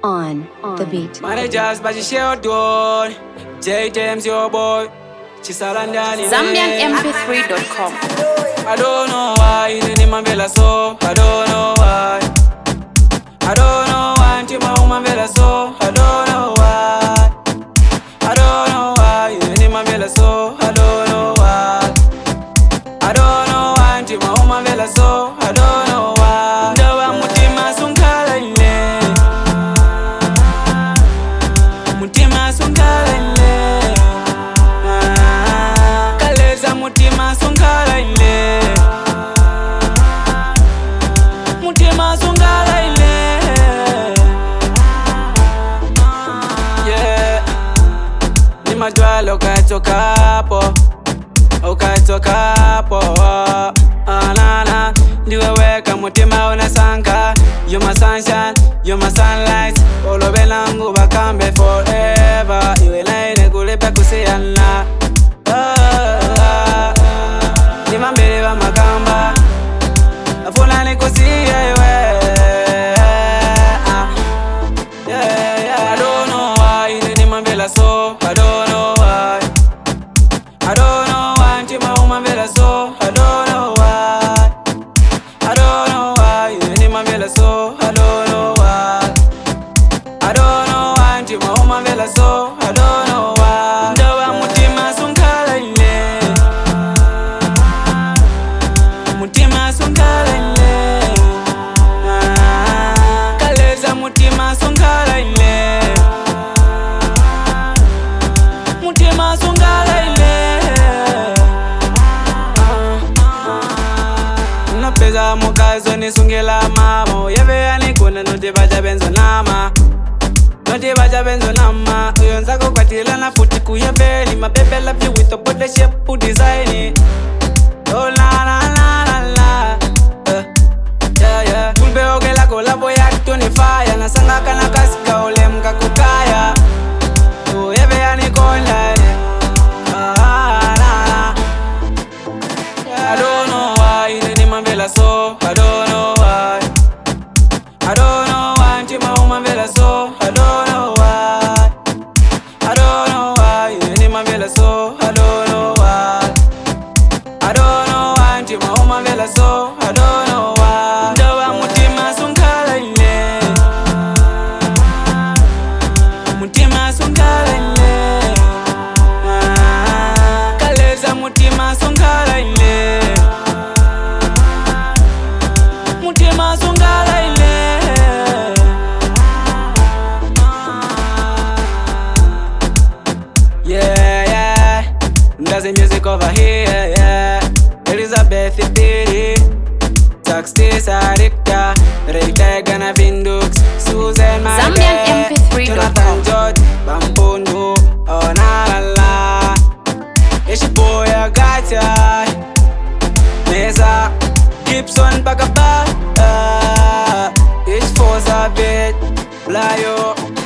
on the beat. Managers, but you share door. J James, your boy. Chisalandani. ZambianMP3.com. I don't know why you need my vela so. I don't know why. I don't know why you my woman vela so. I don't know why. I don't know why you need my vela so. I don't know why. I don't know why you my woman vela so. I don't know why. Ndawa mutima sunkala ile. Mutima sunkala ile. Kaleza mutima sunkala ile. Mutima sunkala ile. Yeah. Ni majwalo ukatoka hapo nana ndiwe weka mutima unasanka. You're my sunshine, you're my sunlight. Olobe langu bakambe forever. Iwe laine kulipe kusiana. Ni mambele wa makamba afuna nikusiye iwe. I don't know why ni mambela so. I don't know why. I don't know why ntima umambela so. I don't know why. I don't know why ni mambela so. I don't know why. I don't know why ntima umambela so. I don't know why. Ndawa mutima sunkala ile. Mutima sunkala ile. Kaleza mutima sunkala ile. Mutima sunkala ile. Napeza mukazo nisungela mama. Yeve yanikuna note baja benzo nama. Note baja benzo nama. Uyonzako kwa tila na futi kuyeveli. My baby love you with a body shape to design it. Oh la la la la la. Yeah yeah. Kulbe ogela kola boy act on fire. Nasanga kana kasika ole mga kukaya. Oh yeve yanikona. I don't know why ni mambela so. I don't know why. I don't know why ntima umambela so. I don't know why. I don't know why ni mambela so. I don't know why. I don't know why ntima umambela so. I don't know why. Ndawa mutima sunkala ile. Mutima sunkala ile. Kaleza mutima sunkala ile. Mutima sunkala ile. Yeah, yeah. There's a music over here, yeah. Elizabeth Piri, Taxis Arikta, Reita Gana Vindux, Susan Mage, ZambianMP3.com. Jonathan George, Bambondo, oh na la la. Ishi boy I got ya. Mesa, Gibson Bagaba, Ish Forza Bit, Blayo.